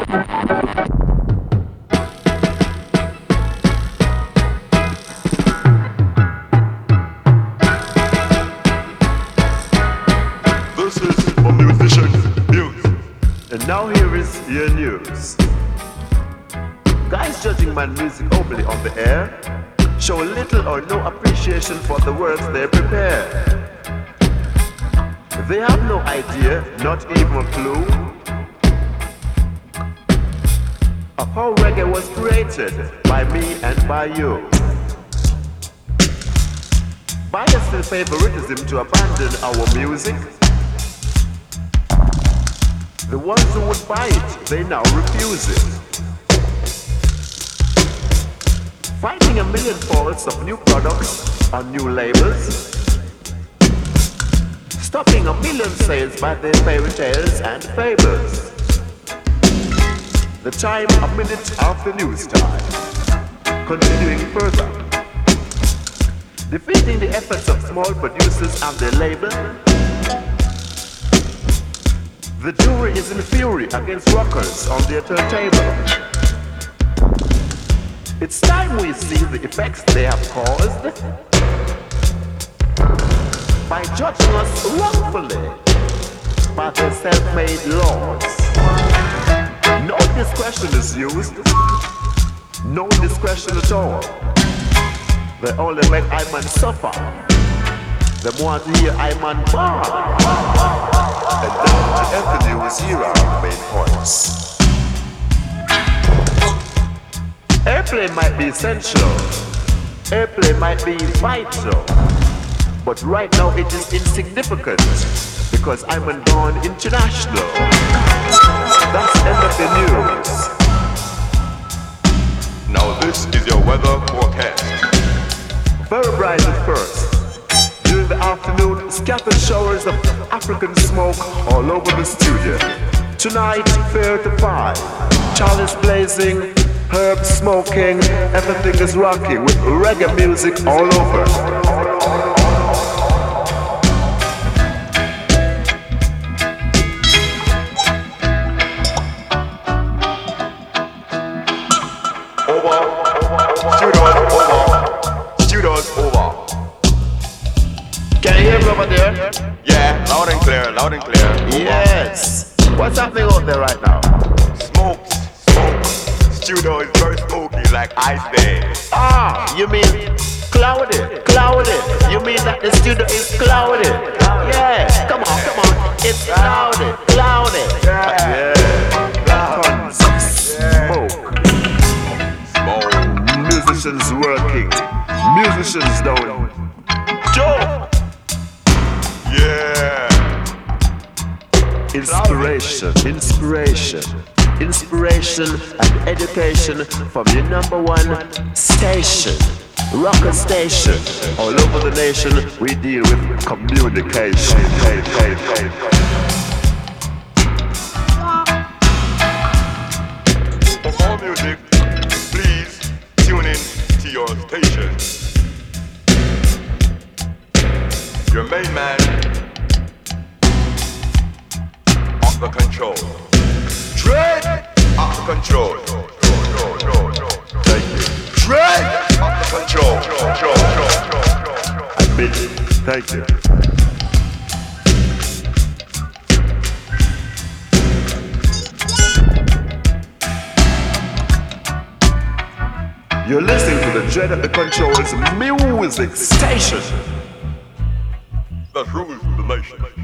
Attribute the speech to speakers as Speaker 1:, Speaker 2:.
Speaker 1: This is for musician news. And now here is your news. Guys judging my music openly on the air show little or no appreciation for the words they prepare. They have no idea, not even a clue, of how reggae was created by me and by you. Bias and favoritism to abandon our music. The ones who would buy it, they now refuse it. Finding a million faults of new products on new labels. Stopping a million sales by their fairy tales and fables. The time, a minute after news time. Continuing further. Defeating the efforts of small producers and their label. The jury is in fury against rockers on their turntable. It's time we see the effects they have caused by judging us wrongfully by their self-made laws. No discretion is used, no discretion at all. They only make Iman suffer. They want to hear Iman bar. And now the Anthony was here our main points. Airplay might be essential, airplay might be vital, but right now it is insignificant because I'm born international. That's the end of the news.
Speaker 2: Now this is your weather forecast.
Speaker 1: Very bright at first. During the afternoon, scattered showers of African smoke all over the studio. Tonight, fair to five. Chalice blazing, herbs smoking, everything is rocking with reggae music all over.
Speaker 2: Studios over.
Speaker 1: Can you hear me over there?
Speaker 2: Yeah, loud and clear, loud and clear.
Speaker 1: Yes. What's happening out there right now?
Speaker 2: Smoke. Studio is very smoky, like ice days.
Speaker 1: Ah, you mean cloudy? You mean that the studio is cloudy? Yeah, come on. It's cloudy. Yeah. Tons of smoke. Musicians working. Musicians down. Joe.
Speaker 2: Yeah.
Speaker 1: Inspiration and education from your number one station, Rocker Station. All over the nation, we deal with communication.
Speaker 2: For more music, please tune in to your station. Your main man off the control. Dread off the control.
Speaker 1: Thank you.
Speaker 2: Dread off the control.
Speaker 1: Admit it. Thank you. You're listening to the Dread at the Control's music station
Speaker 2: that rules the nation.